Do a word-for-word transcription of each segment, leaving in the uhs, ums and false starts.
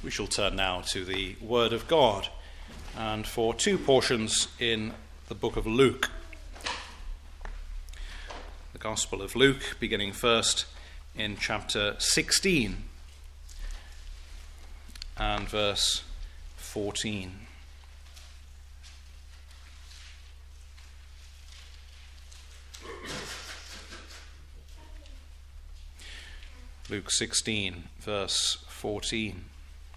We shall turn now to the Word of God, and for two portions in the book of Luke. The Gospel of Luke, beginning first in chapter sixteen and verse fourteen. Luke sixteen, verse fourteen.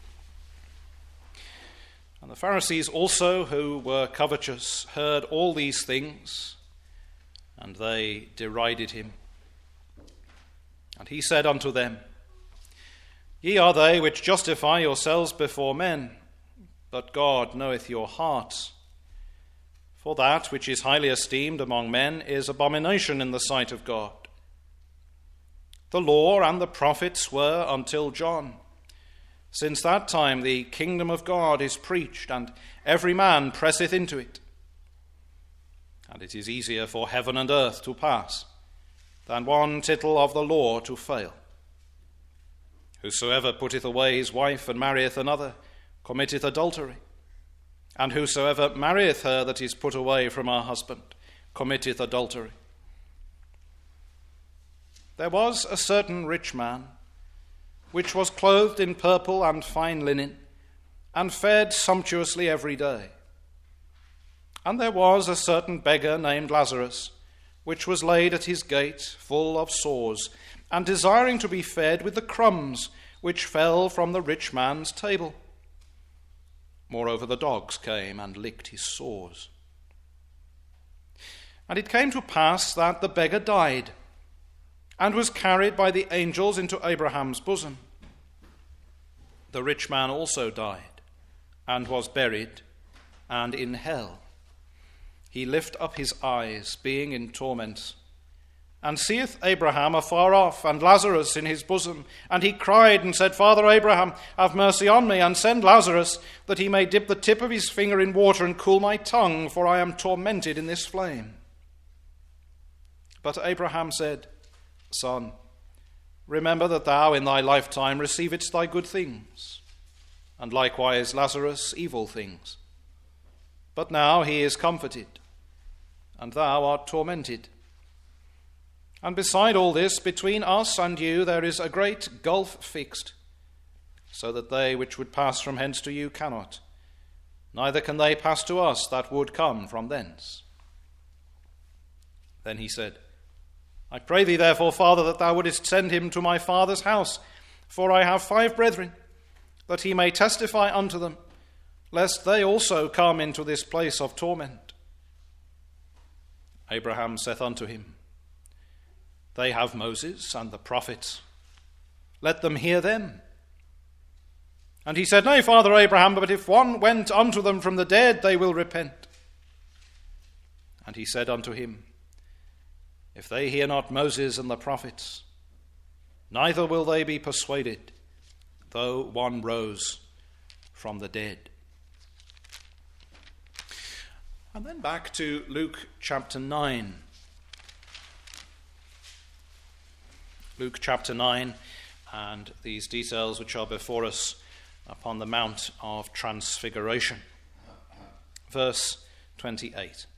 And the Pharisees also, who were covetous, heard all these things, and they derided him. And he said unto them, Ye are they which justify yourselves before men, but God knoweth your hearts. For that which is highly esteemed among men is abomination in the sight of God. The law and the prophets were until John. Since that time the kingdom of God is preached, and every man presseth into it. And it is easier for heaven and earth to pass than one tittle of the law to fail. Whosoever putteth away his wife and marrieth another committeth adultery. And whosoever marrieth her that is put away from her husband committeth adultery. There was a certain rich man, which was clothed in purple and fine linen, and fed sumptuously every day. And there was a certain beggar named Lazarus, which was laid at his gate, full of sores, and desiring to be fed with the crumbs which fell from the rich man's table. Moreover, the dogs came and licked his sores. And it came to pass that the beggar died, and was carried by the angels into Abraham's bosom. The rich man also died, and was buried, and in hell he lift up his eyes, being in torment, and seeth Abraham afar off, and Lazarus in his bosom. And he cried and said, Father Abraham, have mercy on me, and send Lazarus, that he may dip the tip of his finger in water, and cool my tongue, for I am tormented in this flame. But Abraham said, Son, remember that thou in thy lifetime receivedst thy good things, and likewise Lazarus evil things. But now he is comforted, and thou art tormented. And beside all this, between us and you there is a great gulf fixed, so that they which would pass from hence to you cannot, neither can they pass to us that would come from thence. Then he said, I pray thee therefore, Father, that thou wouldest send him to my father's house, for I have five brethren, that he may testify unto them, lest they also come into this place of torment. Abraham saith unto him, They have Moses and the prophets, let them hear them. And he said, Nay, Father Abraham, but if one went unto them from the dead, they will repent. And he said unto him, If they hear not Moses and the prophets, neither will they be persuaded, though one rose from the dead. And then back to Luke chapter nine. Luke chapter nine, and these details which are before us upon the Mount of Transfiguration. Verse twenty-eight.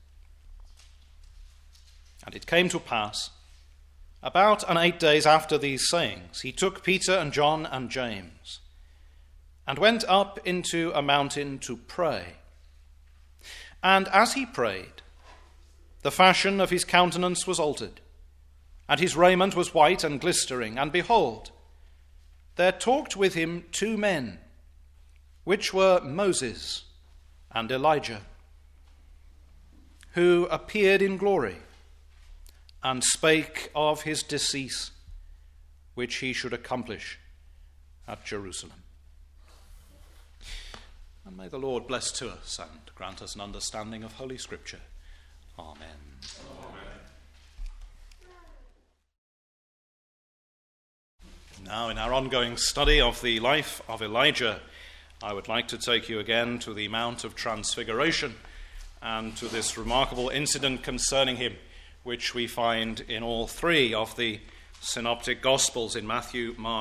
And it came to pass, about an eight days after these sayings, he took Peter and John and James, and went up into a mountain to pray. And as he prayed, the fashion of his countenance was altered, and his raiment was white and glistering. And behold, there talked with him two men, which were Moses and Elijah, who appeared in glory, and spake of his decease, which he should accomplish at Jerusalem. And may the Lord bless to us and grant us an understanding of Holy Scripture. Amen. Amen. Now, in our ongoing study of the life of Elijah, I would like to take you again to the Mount of Transfiguration and to this remarkable incident concerning him, which we find in all three of the synoptic Gospels, in Matthew, Mark,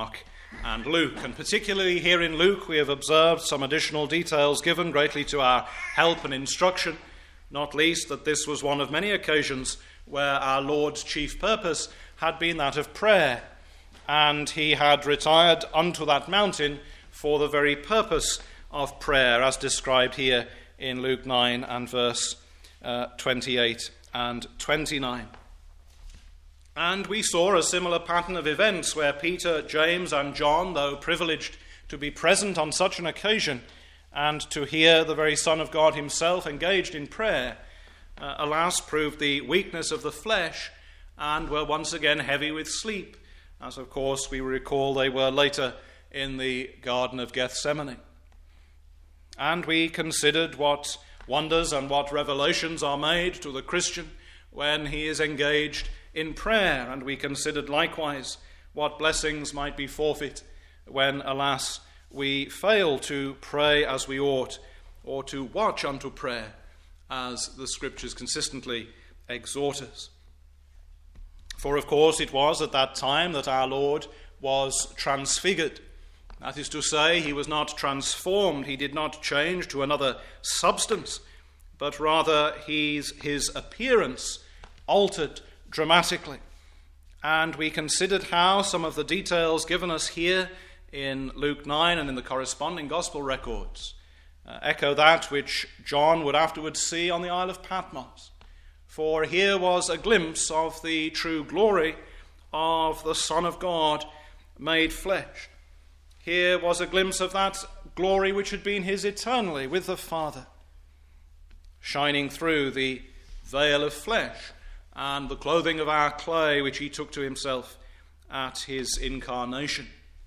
and Luke. And particularly here in Luke, we have observed some additional details given greatly to our help and instruction, not least that this was one of many occasions where our Lord's chief purpose had been that of prayer, and he had retired unto that mountain for the very purpose of prayer, as described here in Luke nine and verse uh, twenty-eight and twenty-nine. And we saw a similar pattern of events where Peter, James, and John, though privileged to be present on such an occasion and to hear the very Son of God himself engaged in prayer, uh, alas, proved the weakness of the flesh and were once again heavy with sleep, as of course we recall they were later in the Garden of Gethsemane. And we considered what wonders and what revelations are made to the Christian when he is engaged in prayer, and we considered likewise what blessings might be forfeit when, alas, we fail to pray as we ought, or to watch unto prayer as the Scriptures consistently exhort us. For of course it was at that time that our Lord was transfigured. That is to say, he was not transformed, he did not change to another substance, but rather his, his appearance altered dramatically. And we considered how some of the details given us here in Luke nine and in the corresponding gospel records uh, echo that which John would afterwards see on the Isle of Patmos. For here was a glimpse of the true glory of the Son of God made flesh. Here was a glimpse of that glory which had been his eternally with the Father, shining through the veil of flesh and the clothing of our clay which he took to himself at his incarnation.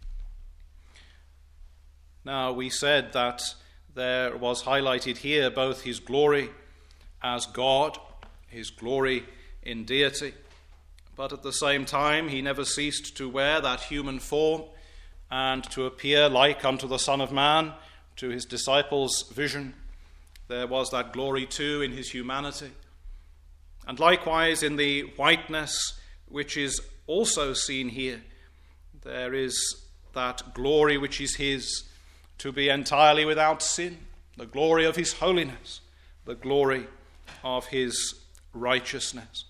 Now, we said that there was highlighted here both his glory as God, his glory in deity, but at the same time he never ceased to wear that human form and to appear like unto the Son of Man to his disciples' vision. There was that glory too in his humanity. And likewise in the whiteness which is also seen here, there is that glory which is his to be entirely without sin, the glory of his holiness, the glory of his righteousness.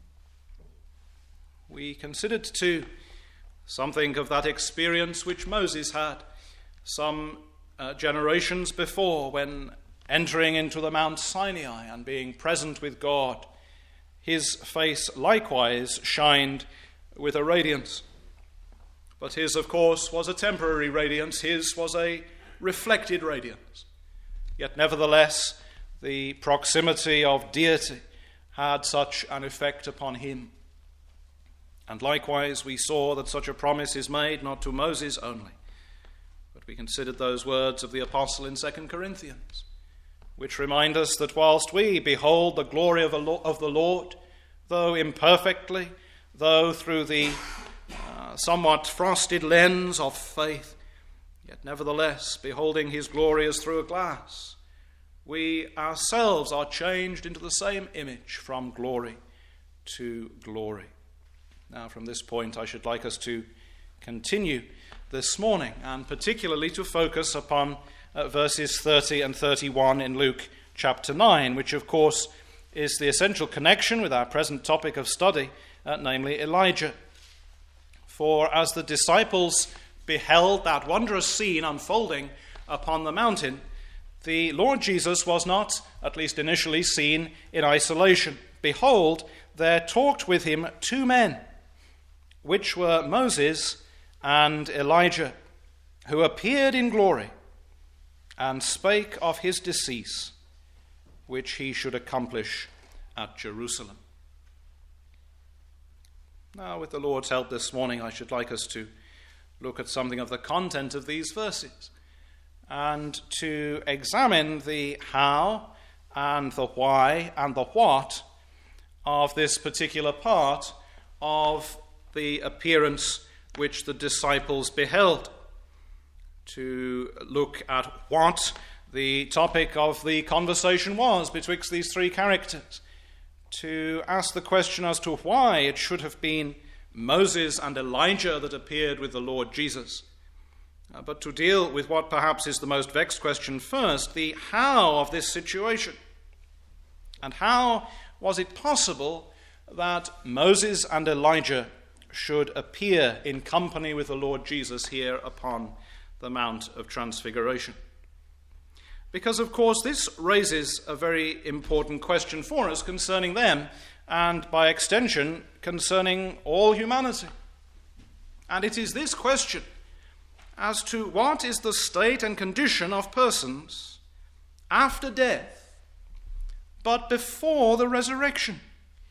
We considered too something of that experience which Moses had some uh, generations before when entering into the Mount Sinai and being present with God. His face likewise shined with a radiance. But his, of course, was a temporary radiance. His was a reflected radiance. Yet nevertheless, the proximity of deity had such an effect upon him. And likewise, we saw that such a promise is made not to Moses only, but we considered those words of the apostle in Second Corinthians, which remind us that whilst we behold the glory of the Lord, though imperfectly, though through the uh, somewhat frosted lens of faith, yet nevertheless, beholding his glory as through a glass, we ourselves are changed into the same image from glory to glory. Now, from this point, I should like us to continue this morning, and particularly to focus upon uh, verses thirty and thirty-one in Luke chapter nine, which, of course, is the essential connection with our present topic of study, uh, namely Elijah. For as the disciples beheld that wondrous scene unfolding upon the mountain, the Lord Jesus was not, at least initially, seen in isolation. Behold, there talked with him two men, which were Moses and Elijah, who appeared in glory and spake of his decease, which he should accomplish at Jerusalem. Now, with the Lord's help this morning, I should like us to look at something of the content of these verses and to examine the how and the why and the what of this particular part of the appearance which the disciples beheld, to look at what the topic of the conversation was betwixt these three characters, to ask the question as to why it should have been Moses and Elijah that appeared with the Lord Jesus, Uh, but to deal with what perhaps is the most vexed question first, the how of this situation. And how was it possible that Moses and Elijah should appear in company with the Lord Jesus here upon the Mount of Transfiguration? Because, of course, this raises a very important question for us concerning them, and by extension, concerning all humanity. And it is this question as to what is the state and condition of persons after death, but before the resurrection.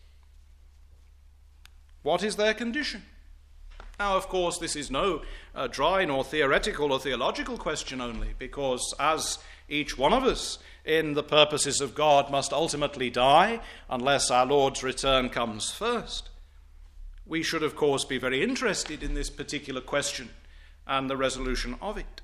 What is their condition? Now, of course, this is no uh, dry nor theoretical or theological question only, because as each one of us in the purposes of God must ultimately die unless our Lord's return comes first, we should, of course, be very interested in this particular question and the resolution of it.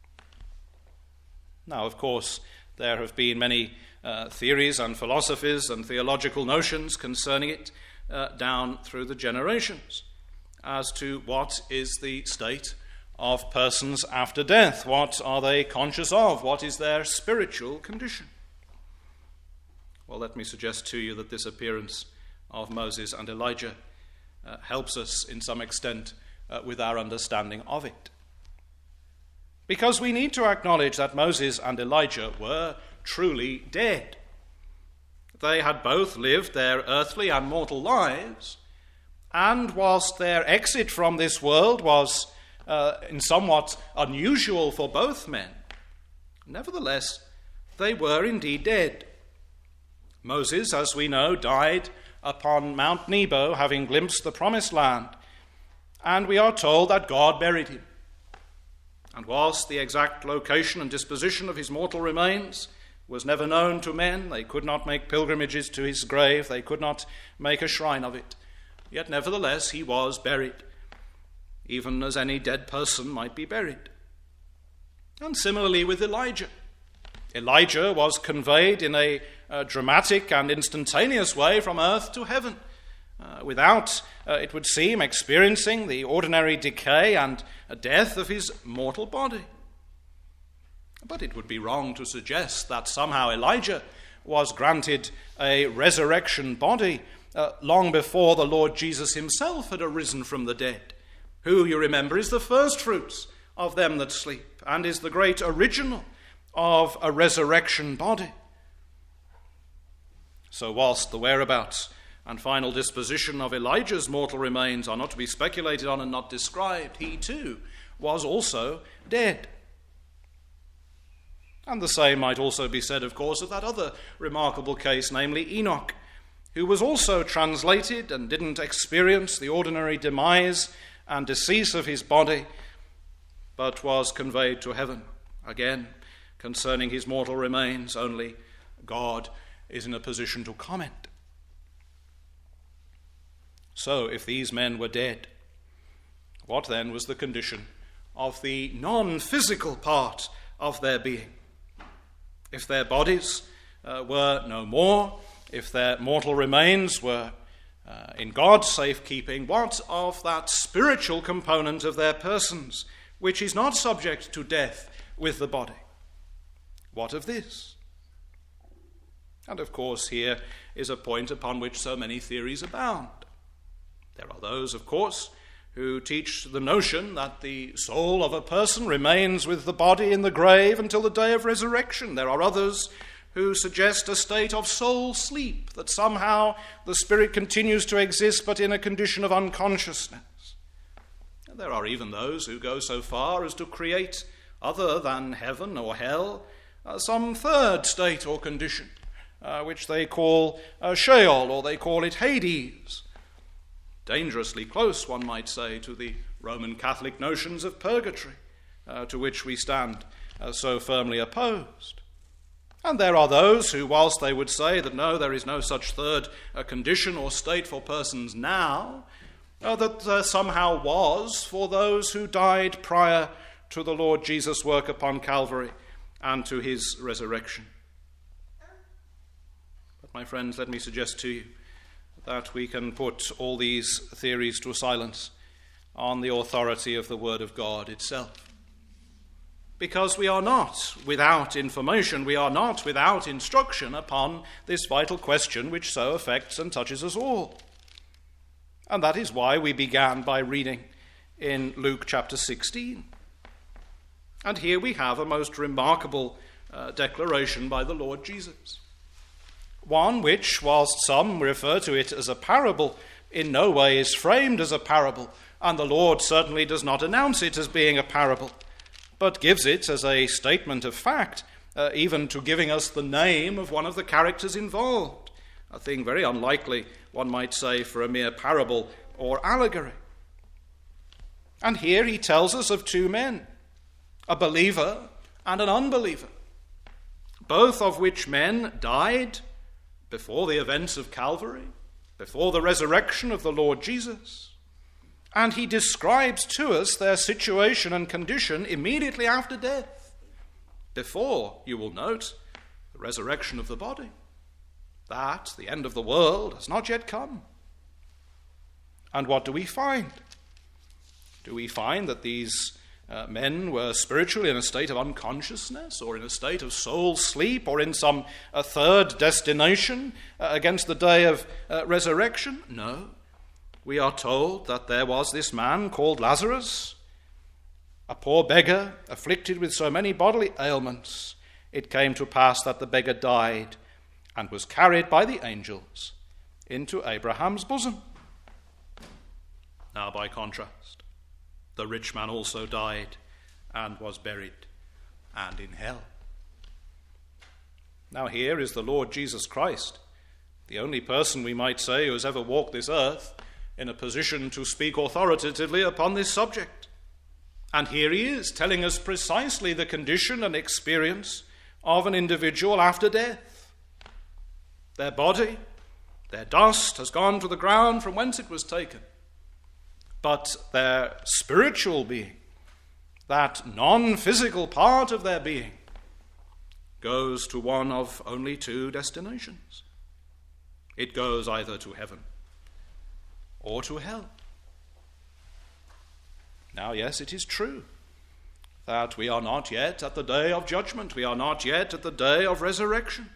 Now, of course, there have been many uh, theories and philosophies and theological notions concerning it uh, down through the generations as to what is the state of persons after death. What are they conscious of? What is their spiritual condition? Well, let me suggest to you that this appearance of Moses and Elijah uh, helps us in some extent uh, with our understanding of it. Because we need to acknowledge that Moses and Elijah were truly dead. They had both lived their earthly and mortal lives, and whilst their exit from this world was uh, in somewhat unusual for both men, nevertheless, they were indeed dead. Moses, as we know, died upon Mount Nebo, having glimpsed the promised land, and we are told that God buried him. And whilst the exact location and disposition of his mortal remains was never known to men, they could not make pilgrimages to his grave, they could not make a shrine of it, yet nevertheless he was buried, even as any dead person might be buried. And similarly with Elijah. Elijah was conveyed in a, a dramatic and instantaneous way from earth to heaven, uh, without, uh, it would seem, experiencing the ordinary decay and death of his mortal body. But it would be wrong to suggest that somehow Elijah was granted a resurrection body uh, long before the Lord Jesus himself had arisen from the dead, who, you remember, is the first fruits of them that sleep, and is the great original of a resurrection body. So whilst the whereabouts and final disposition of Elijah's mortal remains are not to be speculated on and not described, he too was also dead. And the same might also be said, of course, of that other remarkable case, namely Enoch, who was also translated and didn't experience the ordinary demise and decease of his body, but was conveyed to heaven. Again, concerning his mortal remains, only God is in a position to comment. So, if these men were dead, what then was the condition of the non-physical part of their being? If their bodies uh, were no more, if their mortal remains were uh, in God's safekeeping, what of that spiritual component of their persons, which is not subject to death with the body? What of this? And of course, here is a point upon which so many theories abound. There are those, of course, who teach the notion that the soul of a person remains with the body in the grave until the day of resurrection. There are others who suggest a state of soul sleep, that somehow the spirit continues to exist but in a condition of unconsciousness. And there are even those who go so far as to create, other than heaven or hell, uh, some third state or condition, uh, which they call uh, Sheol, or they call it Hades. Dangerously close, one might say, to the Roman Catholic notions of purgatory, uh, to which we stand uh, so firmly opposed. And there are those who, whilst they would say that no, there is no such third uh, condition or state for persons now, uh, that there somehow was for those who died prior to the Lord Jesus' work upon Calvary and to his resurrection. But my friends, let me suggest to you that we can put all these theories to silence on the authority of the Word of God itself. because we are not without information, we are not without instruction upon this vital question which so affects and touches us all. And that is why we began by reading in Luke chapter sixteen. And here we have a most remarkable uh, declaration by the Lord Jesus. One which, whilst some refer to it as a parable, in no way is framed as a parable, and the Lord certainly does not announce it as being a parable, but gives it as a statement of fact, uh, even to giving us the name of one of the characters involved, a thing very unlikely, one might say, for a mere parable or allegory. And here he tells us of two men, a believer and an unbeliever, both of which men died before the events of Calvary, before the resurrection of the Lord Jesus. And he describes to us their situation and condition immediately after death, before, you will note, the resurrection of the body. That, the end of the world, has not yet come. And what do we find? Do we find that these uh, men were spiritually in a state of unconsciousness, or in a state of soul sleep, or in some a third destination uh, against the day of uh, resurrection? No. We are told that there was this man called Lazarus, a poor beggar, afflicted with so many bodily ailments. It came to pass that the beggar died and was carried by the angels into Abraham's bosom. Now, by contrast, the rich man also died and was buried, and in hell. Now here is the Lord Jesus Christ, the only person, we might say, who has ever walked this earth, in a position to speak authoritatively upon this subject. And here he is, telling us precisely the condition and experience of an individual after death. Their body, their dust has gone to the ground from whence it was taken. But their spiritual being, that non-physical part of their being, goes to one of only two destinations. It goes either to heaven or to hell. Now, yes, it is true that we are not yet at the day of judgment. We are not yet at the day of resurrection.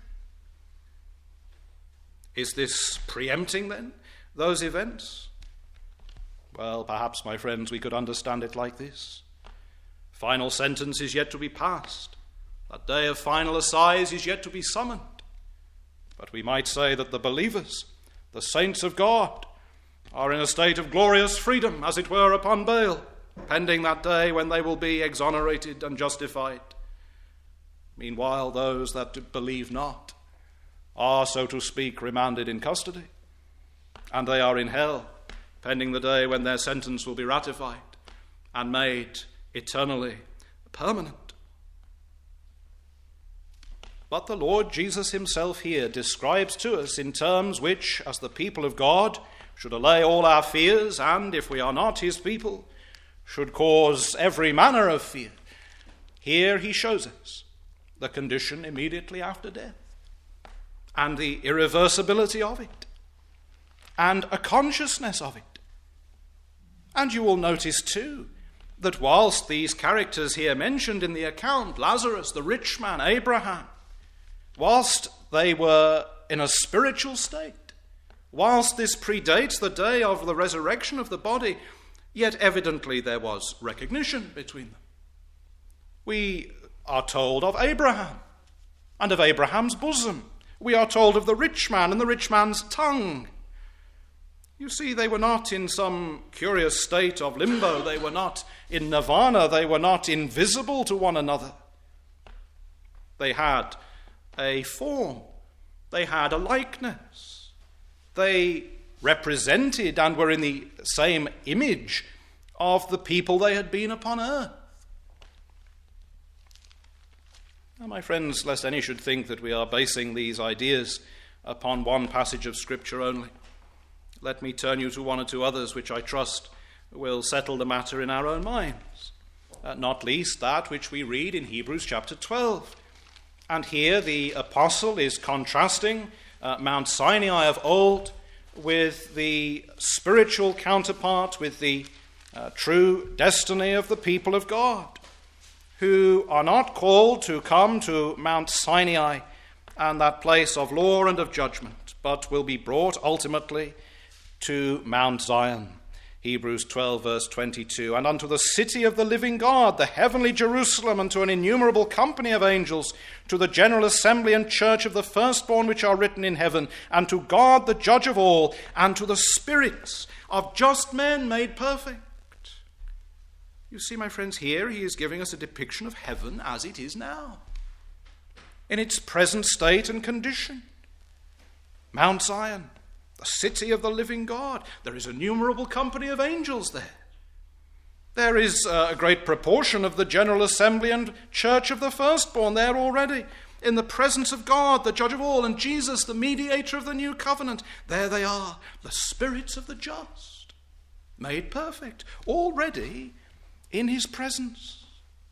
Is this preempting, then, those events? Well, perhaps, my friends, we could understand it like this. Final sentence is yet to be passed. That day of final assize is yet to be summoned. But we might say that the believers, the saints of God, are in a state of glorious freedom, as it were, upon bail, pending that day when they will be exonerated and justified. Meanwhile, those that believe not are, so to speak, remanded in custody, and they are in hell, pending the day when their sentence will be ratified and made eternally permanent. But the Lord Jesus himself here describes to us in terms which, as the people of God, should allay all our fears, and, if we are not his people, should cause every manner of fear. Here he shows us the condition immediately after death, and the irreversibility of it, and a consciousness of it. And you will notice too that whilst these characters here mentioned in the account, Lazarus, the rich man, Abraham, whilst they were in a spiritual state, whilst this predates the day of the resurrection of the body, yet evidently there was recognition between them. We are told of Abraham and of Abraham's bosom. We are told of the rich man and the rich man's tongue. You see, they were not in some curious state of limbo. They were not in nirvana. They were not invisible to one another. They had a form. They had a likeness. They represented and were in the same image of the people they had been upon earth. Now, my friends, lest any should think that we are basing these ideas upon one passage of Scripture only, let me turn you to one or two others which I trust will settle the matter in our own minds, uh, not least that which we read in Hebrews chapter twelve. And here the apostle is contrasting uh, Mount Sinai of old with the spiritual counterpart, with the uh, true destiny of the people of God, who are not called to come to Mount Sinai and that place of law and of judgment, but will be brought ultimately to Mount Zion. Hebrews twelve, verse twenty-two, and unto the city of the living God, the heavenly Jerusalem, and to an innumerable company of angels, to the general assembly and church of the firstborn which are written in heaven, and to God the judge of all, and to the spirits of just men made perfect. You see, my friends, here he is giving us a depiction of heaven as it is now, in its present state and condition. Mount Zion, the city of the living God. There is a innumerable company of angels there. There is a great proportion of the general assembly and church of the firstborn there already, in the presence of God, the judge of all, and Jesus, the mediator of the new covenant. There they are, the spirits of the just, made perfect, already in his presence.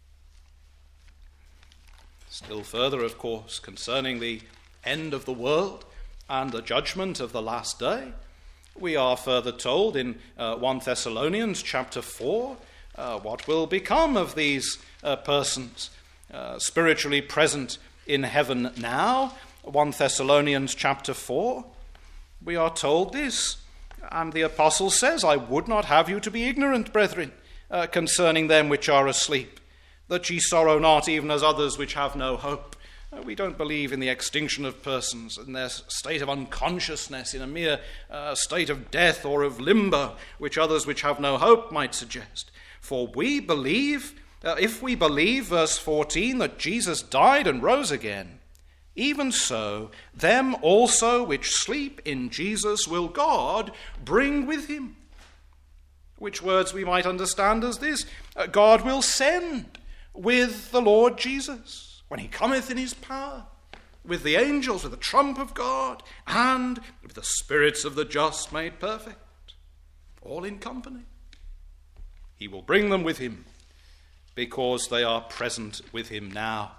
Still further, of course, concerning the end of the world and the judgment of the last day, we are further told in uh, First Thessalonians chapter four uh, what will become of these uh, persons uh, spiritually present in heaven now. First Thessalonians chapter four, we are told this, and the apostle says, I would not have you to be ignorant, brethren, uh, concerning them which are asleep, that ye sorrow not, even as others which have no hope. We don't believe in the extinction of persons, in their state of unconsciousness, in a mere uh, state of death or of limbo, which others which have no hope might suggest. For we believe, uh, if we believe, verse fourteen, that Jesus died and rose again, even so, them also which sleep in Jesus will God bring with him. Which words we might understand as this: uh, God will send with the Lord Jesus, when he cometh in his power, with the angels, with the trump of God, and with the spirits of the just made perfect, all in company. He will bring them with him, because they are present with him now.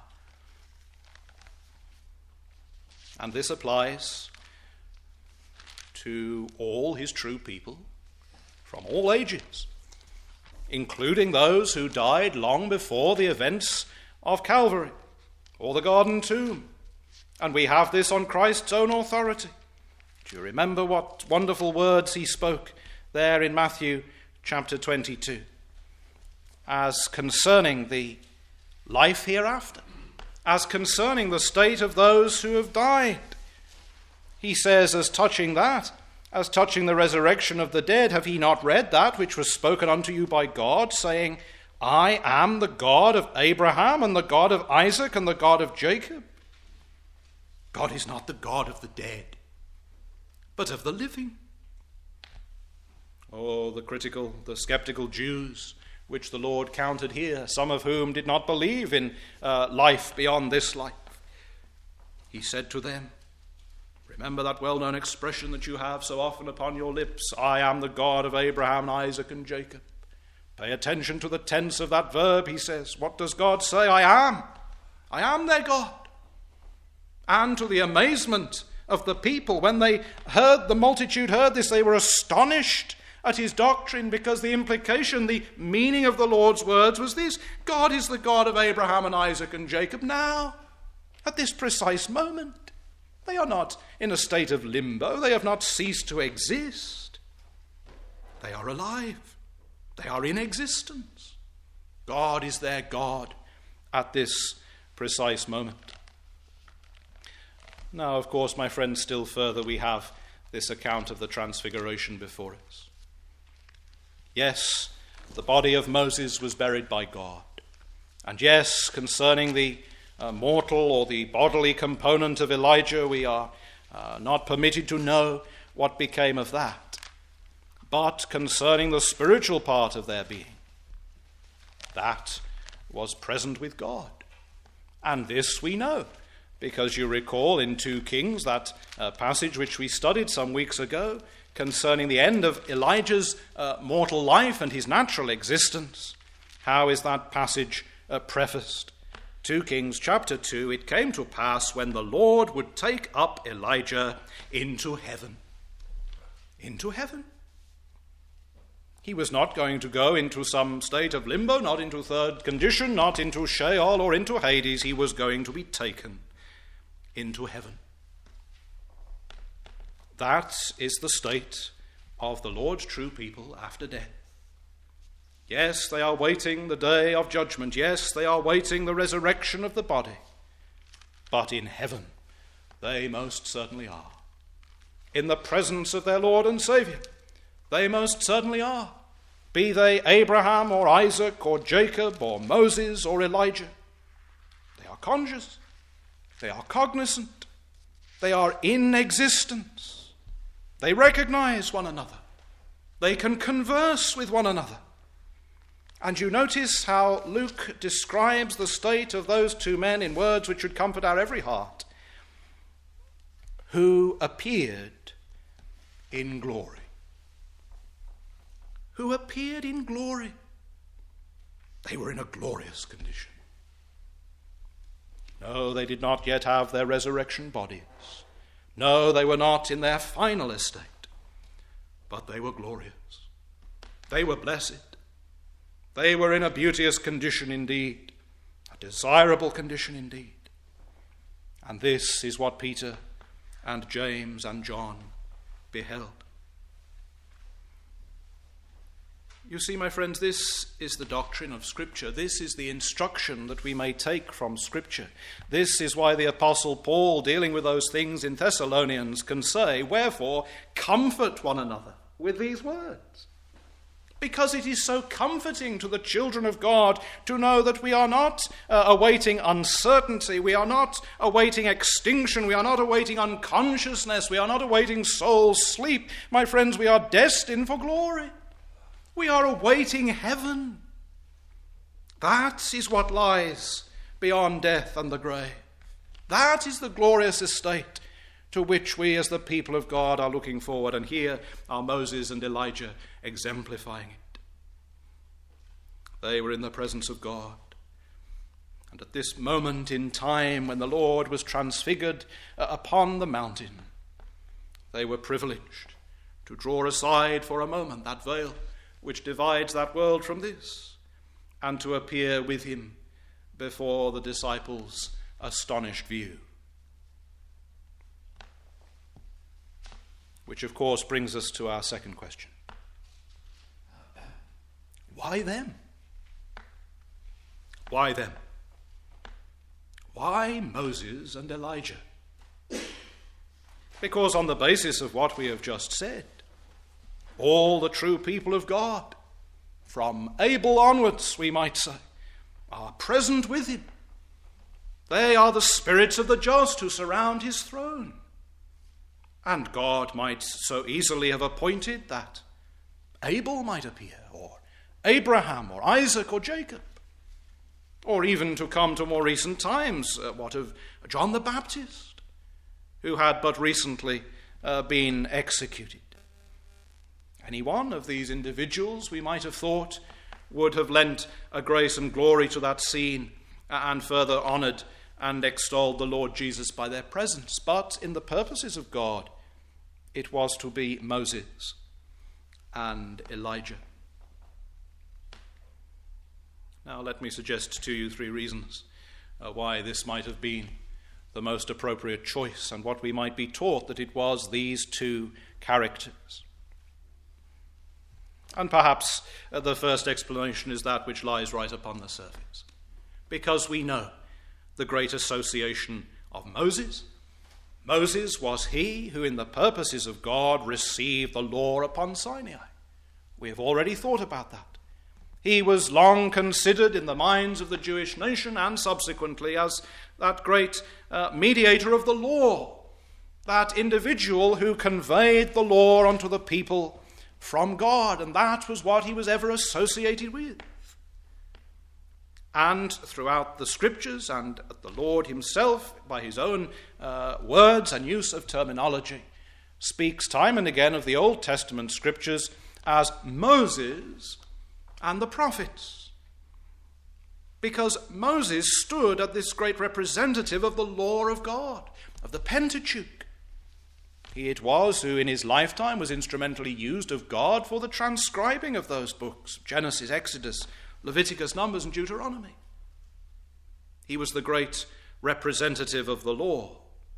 And this applies to all his true people, from all ages, including those who died long before the events of Calvary or the garden tomb. And we have this on Christ's own authority. Do you remember what wonderful words he spoke there in Matthew chapter twenty-two, as concerning the life hereafter, as concerning the state of those who have died? He says, as touching that, as touching the resurrection of the dead, have ye not read that which was spoken unto you by God, saying, I am the God of Abraham and the God of Isaac and the God of Jacob? God is not the God of the dead, but of the living. Oh, the critical, the skeptical Jews, which the Lord counted here, some of whom did not believe in uh, life beyond this life. He said to them, remember that well-known expression that you have so often upon your lips, I am the God of Abraham, Isaac, and Jacob. Pay attention to the tense of that verb, he says. What does God say? I am. I am their God. And to the amazement of the people, when they heard, the multitude heard this, they were astonished at his doctrine, because the implication, the meaning of the Lord's words was this: God is the God of Abraham and Isaac and Jacob now, at this precise moment. They are not in a state of limbo. They have not ceased to exist. They are alive. They are in existence. God is their God at this precise moment. Now, of course, my friends, still further we have this account of the transfiguration before us. Yes, the body of Moses was buried by God. And yes, concerning the uh, mortal or the bodily component of Elijah, we are uh, not permitted to know what became of that. But concerning the spiritual part of their being, that was present with God. And this we know, because you recall in Second Kings, that uh, passage which we studied some weeks ago, concerning the end of Elijah's uh, mortal life and his natural existence. How is that passage uh, prefaced? Second Kings chapter two, it came to pass when the Lord would take up Elijah into heaven. Into heaven. He was not going to go into some state of limbo, not into third condition, not into Sheol or into Hades. He was going to be taken into heaven. That is the state of the Lord's true people after death. Yes, they are waiting the day of judgment. Yes, they are waiting the resurrection of the body. But in heaven, they most certainly are. In the presence of their Lord and Saviour, they most certainly are. Be they Abraham or Isaac or Jacob or Moses or Elijah. They are conscious. They are cognizant. They are in existence. They recognize one another. They can converse with one another. And you notice how Luke describes the state of those two men in words which should comfort our every heart, who appeared in glory. Who appeared in glory. They were in a glorious condition. No, they did not yet have their resurrection bodies. No, they were not in their final estate. But they were glorious. They were blessed. They were in a beauteous condition indeed, a desirable condition indeed. And this is what Peter and James and John beheld. You see, my friends, this is the doctrine of Scripture. This is the instruction that we may take from Scripture. This is why the Apostle Paul, dealing with those things in Thessalonians, can say, "Wherefore, comfort one another with these words." Because it is so comforting to the children of God to know that we are not uh, awaiting uncertainty, we are not awaiting extinction, we are not awaiting unconsciousness, we are not awaiting soul sleep. My friends, we are destined for glory. We are awaiting heaven. That is what lies beyond death and the grave. That is the glorious estate to which we as the people of God are looking forward. And here are Moses and Elijah exemplifying it. They were in the presence of God. And at this moment in time when the Lord was transfigured upon the mountain, they were privileged to draw aside for a moment that veil which divides that world from this, and to appear with him before the disciples' astonished view. Which, of course, brings us to our second question. Why them? Why them? Why Moses and Elijah? Because on the basis of what we have just said, all the true people of God, from Abel onwards, we might say, are present with him. They are the spirits of the just who surround his throne. And God might so easily have appointed that Abel might appear, or Abraham, or Isaac, or Jacob. Or even to come to more recent times, uh, what of John the Baptist, who had but recently uh, been executed. Any one of these individuals, we might have thought, would have lent a grace and glory to that scene and further honoured and extolled the Lord Jesus by their presence. But in the purposes of God, it was to be Moses and Elijah. Now let me suggest to you three reasons uh, why this might have been the most appropriate choice, and what we might be taught that it was these two characters. And perhaps uh, the first explanation is that which lies right upon the surface. Because we know the great association of Moses. Moses was he who in the purposes of God received the law upon Sinai. We have already thought about that. He was long considered in the minds of the Jewish nation and subsequently as that great uh, mediator of the law, that individual who conveyed the law unto the people from God, and that was what he was ever associated with. And throughout the Scriptures and the Lord himself, by his own uh, words and use of terminology, speaks time and again of the Old Testament Scriptures as Moses and the prophets. Because Moses stood as this great representative of the law of God, of the Pentateuch. He it was who in his lifetime was instrumentally used of God for the transcribing of those books, Genesis, Exodus, Leviticus, Numbers, and Deuteronomy. He was the great representative of the law.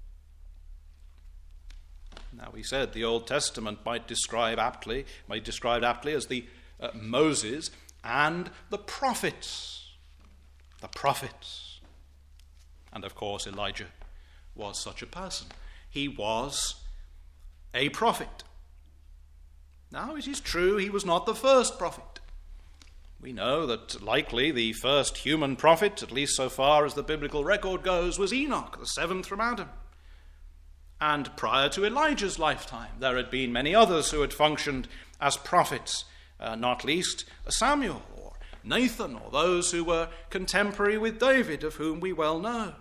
Now, we said the Old Testament might describe aptly, might be described aptly as the uh, Moses and the prophets. The prophets. And of course, Elijah was such a person. He was a prophet. Now, it is true he was not the first prophet. We know that likely the first human prophet, at least so far as the biblical record goes, was Enoch, the seventh from Adam. And prior to Elijah's lifetime, there had been many others who had functioned as prophets, uh, not least Samuel or Nathan or those who were contemporary with David, of whom we well know.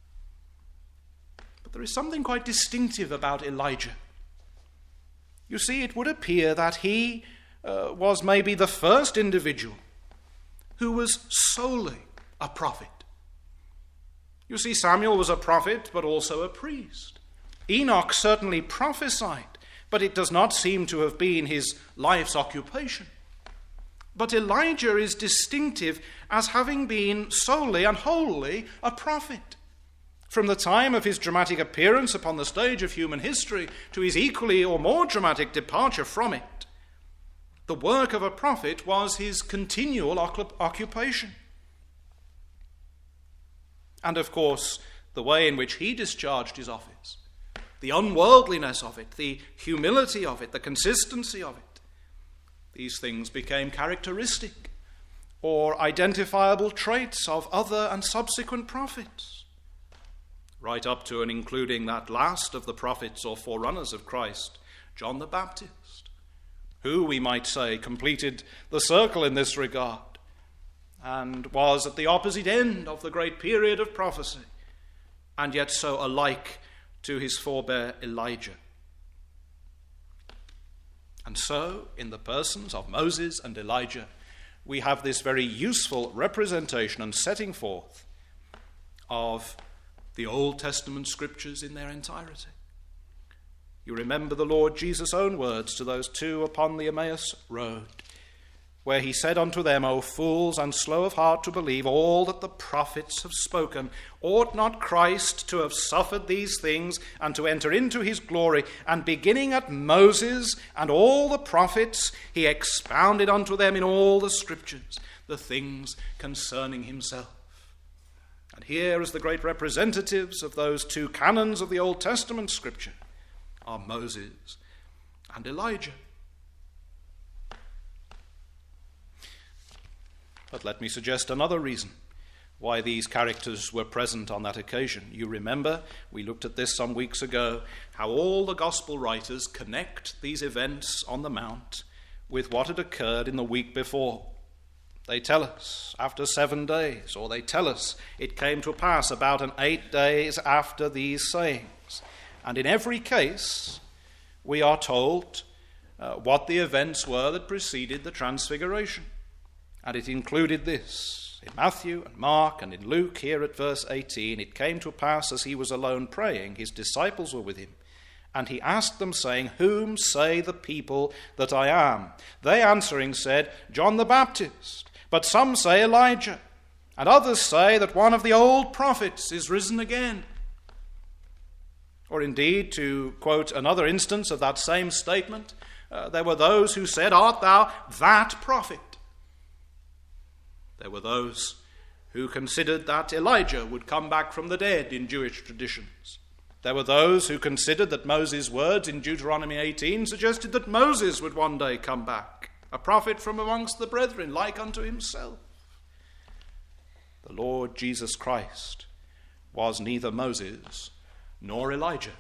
But there is something quite distinctive about Elijah. You see, it would appear that he uh, was maybe the first individual who was solely a prophet. You see, Samuel was a prophet, but also a priest. Enoch certainly prophesied, but it does not seem to have been his life's occupation. But Elijah is distinctive as having been solely and wholly a prophet. From the time of his dramatic appearance upon the stage of human history to his equally or more dramatic departure from it, the work of a prophet was his continual occupation. And of course, the way in which he discharged his office, the unworldliness of it, the humility of it, the consistency of it, these things became characteristic or identifiable traits of other and subsequent prophets, right up to and including that last of the prophets or forerunners of Christ, John the Baptist, who, we might say, completed the circle in this regard and was at the opposite end of the great period of prophecy, and yet so alike to his forebear Elijah. And so, in the persons of Moses and Elijah, we have this very useful representation and setting forth of the Old Testament scriptures in their entirety. You remember the Lord Jesus' own words to those two upon the Emmaus road, where he said unto them, O fools, and slow of heart to believe all that the prophets have spoken. Ought not Christ to have suffered these things and to enter into his glory? And beginning at Moses and all the prophets, he expounded unto them in all the scriptures the things concerning himself. And here, as the great representatives of those two canons of the Old Testament scripture, are Moses and Elijah. But let me suggest another reason why these characters were present on that occasion. You remember, we looked at this some weeks ago, how all the gospel writers connect these events on the Mount with what had occurred in the week before. They tell us after seven days, or they tell us it came to pass about an eight days after these sayings. And in every case, we are told uh, what the events were that preceded the transfiguration. And it included this. In Matthew and Mark and in Luke, here at verse eighteen, it came to pass as he was alone praying, his disciples were with him. And he asked them, saying, Whom say the people that I am? They answering said, John the Baptist. But some say Elijah, and others say that one of the old prophets is risen again. Or indeed, to quote another instance of that same statement, uh, there were those who said, Art thou that prophet? There were those who considered that Elijah would come back from the dead in Jewish traditions. There were those who considered that Moses' words in Deuteronomy eighteen suggested that Moses would one day come back, a prophet from amongst the brethren, like unto himself. The Lord Jesus Christ was neither Moses nor Elijah.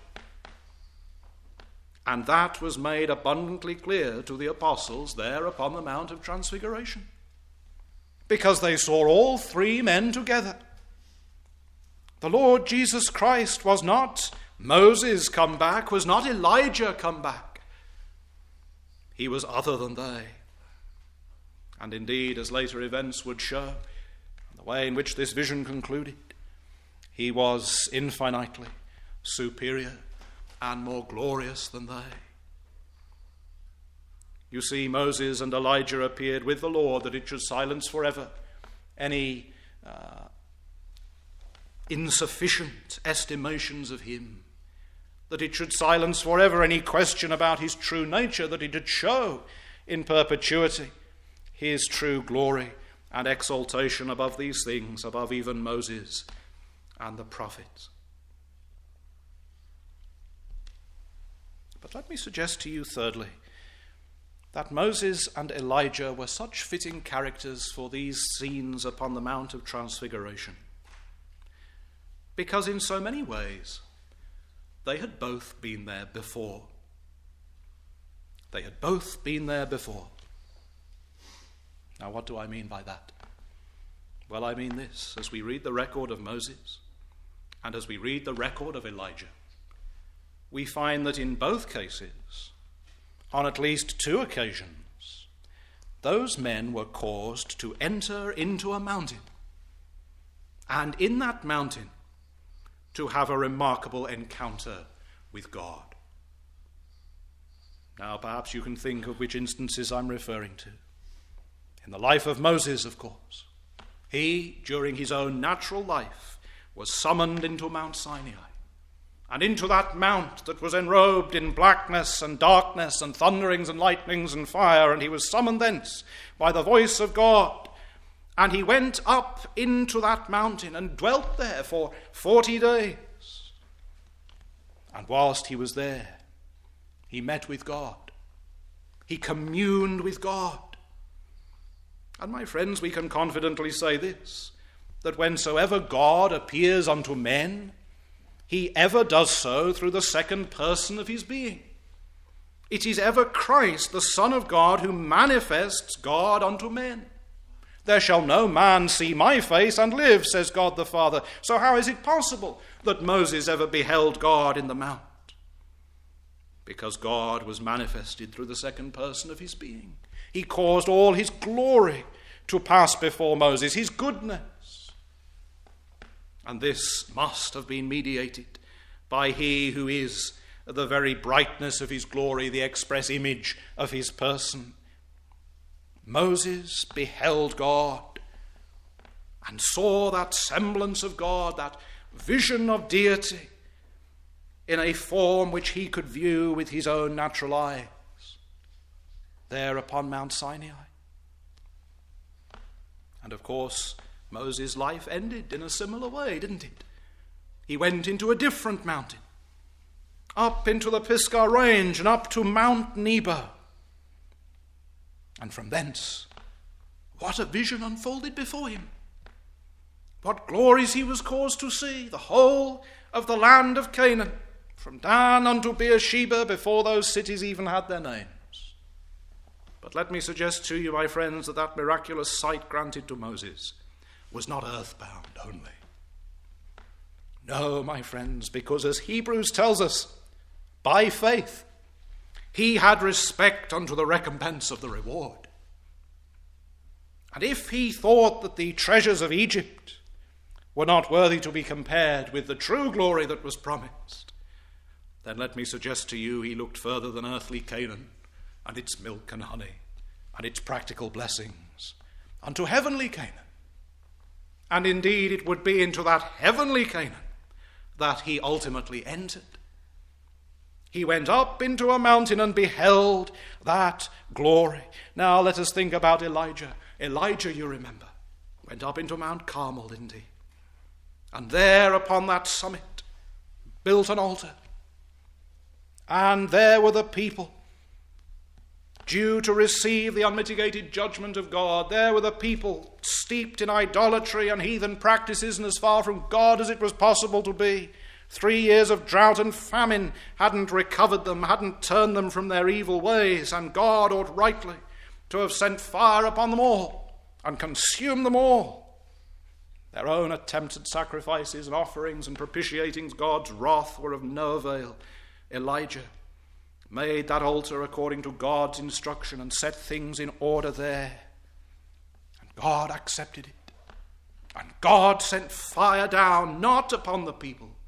And that was made abundantly clear to the apostles there upon the Mount of Transfiguration, because they saw all three men together. The Lord Jesus Christ was not Moses come back, was not Elijah come back. He was other than they. And indeed, as later events would show, the way in which this vision concluded, he was infinitely superior and more glorious than they. You see, Moses and Elijah appeared with the law that it should silence forever any uh, insufficient estimations of him, that it should silence forever any question about his true nature, that it should show in perpetuity his true glory and exaltation above these things, above even Moses and the prophets. But let me suggest to you, thirdly, that Moses and Elijah were such fitting characters for these scenes upon the Mount of Transfiguration, because in so many ways they had both been there before. They had both been there before. Now, what do I mean by that? Well, I mean this. As we read the record of Moses and as we read the record of Elijah, we find that in both cases, on at least two occasions, those men were caused to enter into a mountain, and in that mountain to have a remarkable encounter with God. Now, perhaps you can think of which instances I'm referring to. In the life of Moses, of course, he, during his own natural life, was summoned into Mount Sinai, and into that mount that was enrobed in blackness and darkness and thunderings and lightnings and fire, and he was summoned thence by the voice of God. And he went up into that mountain and dwelt there for forty days. And whilst he was there, he met with God. He communed with God. And my friends, we can confidently say this, that whensoever God appears unto men, he ever does so through the second person of his being. It is ever Christ, the Son of God, who manifests God unto men. There shall no man see my face and live, says God the Father. So how is it possible that Moses ever beheld God in the mount? Because God was manifested through the second person of his being. He caused all his glory to pass before Moses, his goodness. And this must have been mediated by he who is the very brightness of his glory, the express image of his person. Moses beheld God and saw that semblance of God, that vision of deity, in a form which he could view with his own natural eyes there upon Mount Sinai. And of course, Moses' life ended in a similar way, didn't it? He went into a different mountain, up into the Pisgah range and up to Mount Nebo. And from thence, what a vision unfolded before him. What glories he was caused to see, the whole of the land of Canaan, from Dan unto Beersheba, before those cities even had their names. But let me suggest to you, my friends, that that miraculous sight granted to Moses was not earthbound only. No, my friends, because as Hebrews tells us, by faith, he had respect unto the recompense of the reward. And if he thought that the treasures of Egypt were not worthy to be compared with the true glory that was promised, then let me suggest to you he looked further than earthly Canaan and its milk and honey and its practical blessings unto heavenly Canaan. And indeed it would be into that heavenly Canaan that he ultimately entered. He went up into a mountain and beheld that glory. Now let us think about Elijah. Elijah, you remember, went up into Mount Carmel, didn't he? And there upon that summit built an altar. And there were the people due to receive the unmitigated judgment of God. There were the people steeped in idolatry and heathen practices and as far from God as it was possible to be. Three years of drought and famine hadn't recovered them, hadn't turned them from their evil ways, and God ought rightly to have sent fire upon them all and consumed them all. Their own attempted sacrifices and offerings and propitiating God's wrath were of no avail. Elijah made that altar according to God's instruction and set things in order there. And God accepted it. And God sent fire down, not upon the people,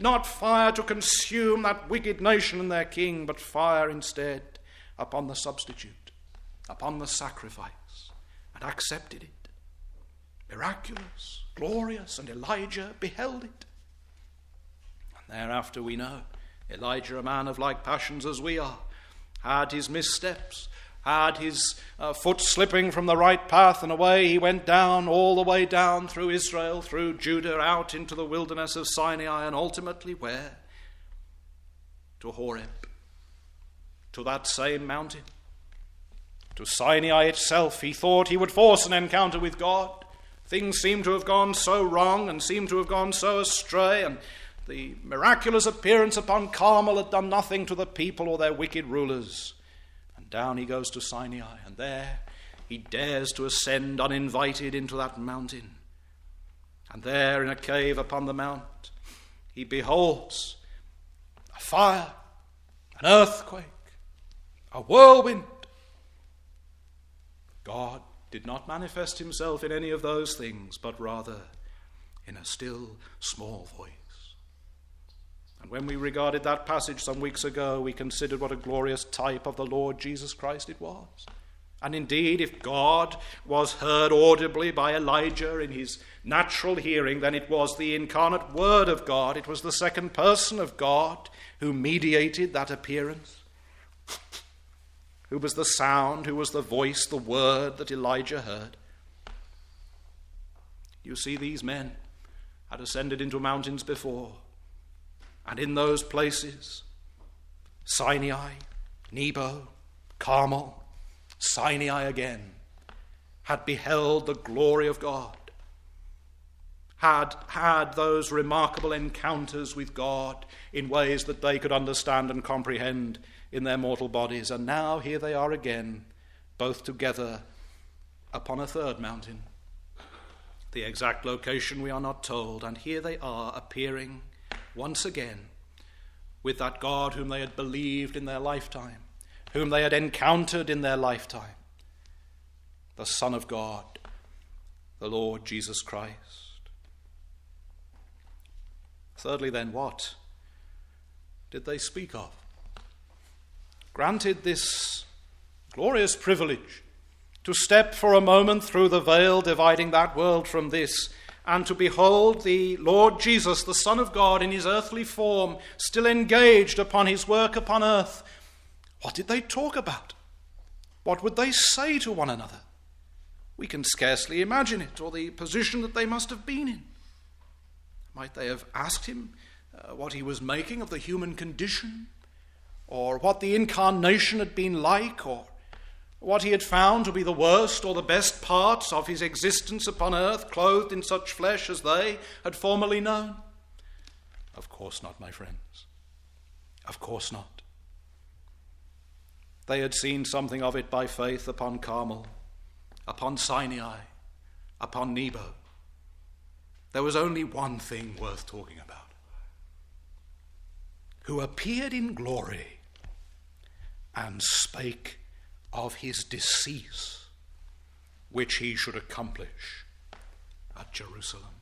not fire to consume that wicked nation and their king, but fire instead upon the substitute, upon the sacrifice, and accepted it. Miraculous, glorious, and Elijah beheld it. And thereafter we know Elijah, a man of like passions as we are, had his missteps, had his uh, foot slipping from the right path, and away he went down, all the way down through Israel, through Judah, out into the wilderness of Sinai, and ultimately where? To Horeb, to that same mountain, to Sinai itself. He thought he would force an encounter with God. Things seemed to have gone so wrong and seemed to have gone so astray, and the miraculous appearance upon Carmel had done nothing to the people or their wicked rulers. And down he goes to Sinai, and there he dares to ascend uninvited into that mountain. And there in a cave upon the mount, he beholds a fire, an earthquake, a whirlwind. God did not manifest himself in any of those things, but rather in a still small voice. And when we regarded that passage some weeks ago, we considered what a glorious type of the Lord Jesus Christ it was. And indeed, if God was heard audibly by Elijah in his natural hearing, then it was the incarnate Word of God. It was the second person of God who mediated that appearance, who was the sound, who was the voice, the word that Elijah heard. You see, these men had ascended into mountains before, and in those places, Sinai, Nebo, Carmel, Sinai again, had beheld the glory of God, had had those remarkable encounters with God in ways that they could understand and comprehend in their mortal bodies. And now here they are again, both together upon a third mountain. The exact location we are not told, and here they are appearing once again with that God whom they had believed in their lifetime, whom they had encountered in their lifetime, the Son of God, the Lord Jesus Christ. Thirdly, then, what did they speak of? Granted this glorious privilege to step for a moment through the veil dividing that world from this, and to behold the Lord Jesus, the Son of God, in his earthly form, still engaged upon his work upon earth. What did they talk about? What would they say to one another? We can scarcely imagine it, or the position that they must have been in. Might they have asked him uh, what he was making of the human condition, or what the incarnation had been like, or what he had found to be the worst or the best parts of his existence upon earth, clothed in such flesh as they had formerly known? Of course not, my friends. Of course not. They had seen something of it by faith upon Carmel, upon Sinai, upon Nebo. There was only one thing worth talking about: who appeared in glory and spake of his decease, which he should accomplish at Jerusalem.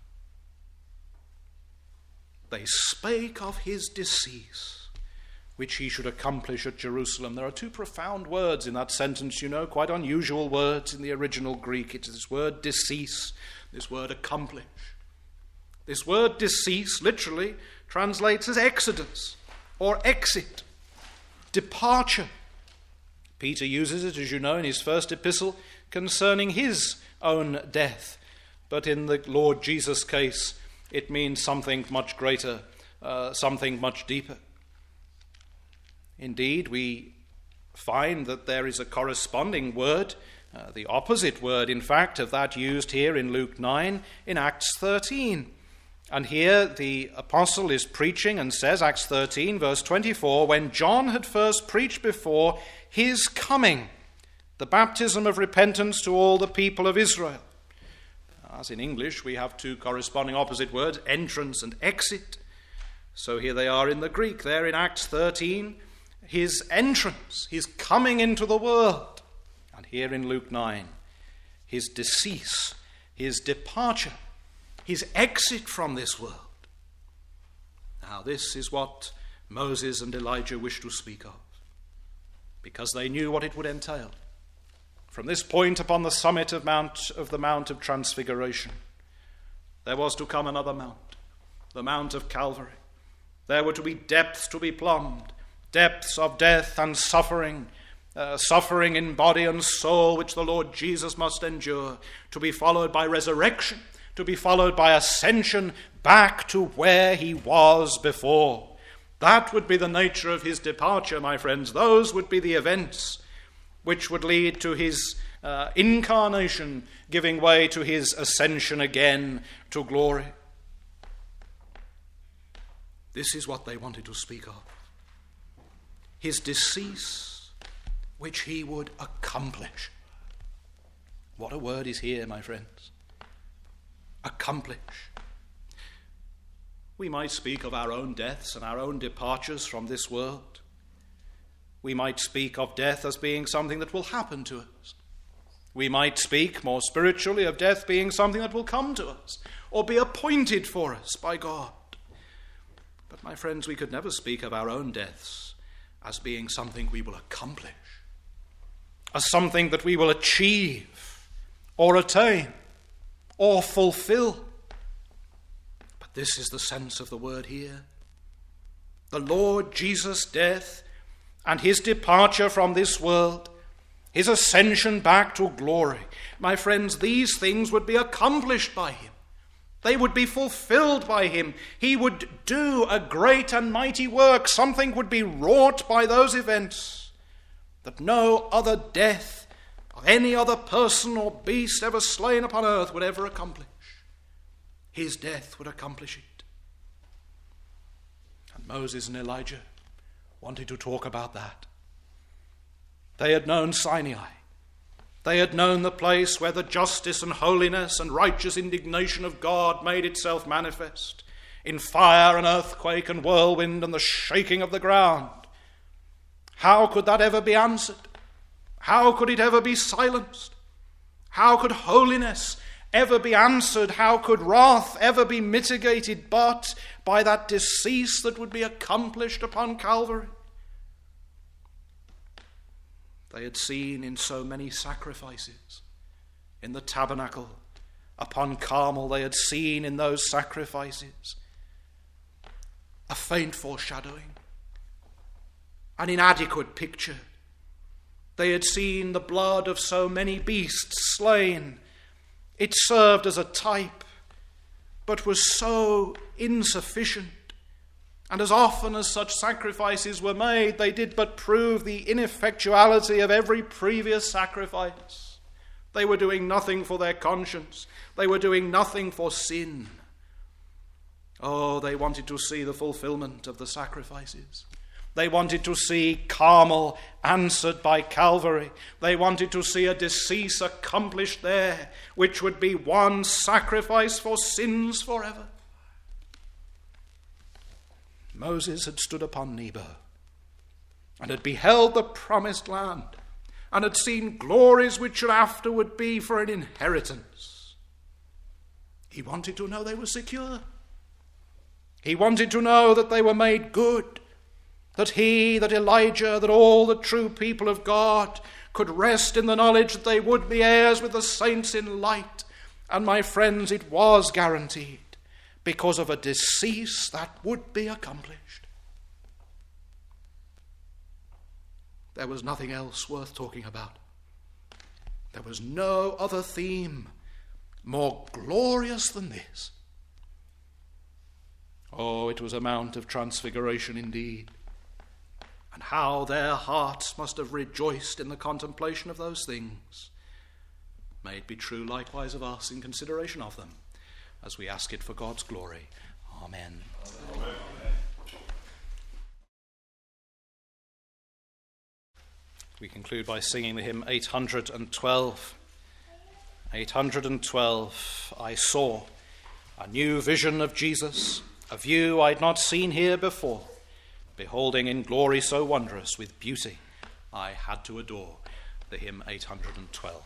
They spake of his decease, which he should accomplish at Jerusalem. There are two profound words in that sentence, you know, quite unusual words in the original Greek. It's this word decease, this word accomplish. This word decease literally translates as exodus or exit, departure. Peter uses it, as you know, in his first epistle concerning his own death. But in the Lord Jesus' case, it means something much greater, uh, something much deeper. Indeed, we find that there is a corresponding word, uh, the opposite word, in fact, of that used here in Luke nine, in Acts thirteen. And here the apostle is preaching and says, Acts thirteen, verse twenty-four, when John had first preached before his coming, the baptism of repentance to all the people of Israel. As in English, we have two corresponding opposite words, entrance and exit. So here they are in the Greek, there in Acts thirteen, his entrance, his coming into the world. And here in Luke nine, his decease, his departure, his exit from this world. Now this is what Moses and Elijah wished to speak of, because they knew what it would entail. From this point upon the summit of Mount of the Mount of Transfiguration, there was to come another mount, the Mount of Calvary. There were to be depths to be plumbed, depths of death and suffering, uh, suffering in body and soul, which the Lord Jesus must endure, to be followed by resurrection, to be followed by ascension back to where he was before. That would be the nature of his departure, my friends. Those would be the events which would lead to his uh, incarnation, giving way to his ascension again to glory. This is what they wanted to speak of. His decease, which he would accomplish. What a word is here, my friends. Accomplish. We might speak of our own deaths and our own departures from this world. We might speak of death as being something that will happen to us. We might speak more spiritually of death being something that will come to us or be appointed for us by God. But my friends, we could never speak of our own deaths as being something we will accomplish, as something that we will achieve or attain or fulfill. But this is the sense of the word here. The Lord Jesus' death and his departure from this world, his ascension back to glory. My friends, these things would be accomplished by him. They would be fulfilled by him. He would do a great and mighty work. Something would be wrought by those events that no other death of any other person or beast ever slain upon earth would ever accomplish. His death would accomplish it. And Moses and Elijah wanted to talk about that. They had known Sinai. They had known the place where the justice and holiness and righteous indignation of God made itself manifest in fire and earthquake and whirlwind and the shaking of the ground. How could that ever be answered? How could it ever be silenced? How could holiness ever be answered? How could wrath ever be mitigated but by that decease that would be accomplished upon Calvary? They had seen in so many sacrifices, in the tabernacle, upon Carmel, they had seen in those sacrifices a faint foreshadowing, an inadequate picture. They had seen the blood of so many beasts slain. It served as a type, but was so insufficient. And as often as such sacrifices were made, they did but prove the ineffectuality of every previous sacrifice. They were doing nothing for their conscience. They were doing nothing for sin. Oh, they wanted to see the fulfillment of the sacrifices. They wanted to see Carmel answered by Calvary. They wanted to see a decease accomplished there, which would be one sacrifice for sins forever. Moses had stood upon Nebo and had beheld the promised land and had seen glories which should afterward be for an inheritance. He wanted to know they were secure. He wanted to know that they were made good, that he, that Elijah, that all the true people of God could rest in the knowledge that they would be heirs with the saints in light. And my friends, it was guaranteed, because of a decease that would be accomplished. There was nothing else worth talking about. There was no other theme more glorious than this. Oh, it was a Mount of Transfiguration indeed. And how their hearts must have rejoiced in the contemplation of those things. May it be true likewise of us in consideration of them, as we ask it for God's glory. Amen. Amen. We conclude by singing the hymn eight hundred twelve. eight hundred twelve. I saw a new vision of Jesus, a view I'd not seen here before. Beholding in glory so wondrous, with beauty I had to adore. The hymn eight hundred twelve.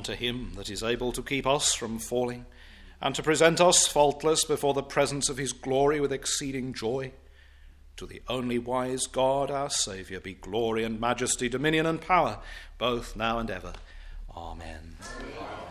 unto him that is able to keep us from falling, and to present us faultless before the presence of his glory with exceeding joy. To the only wise God, our Saviour, be glory and majesty, dominion and power, both now and ever. Amen. Amen.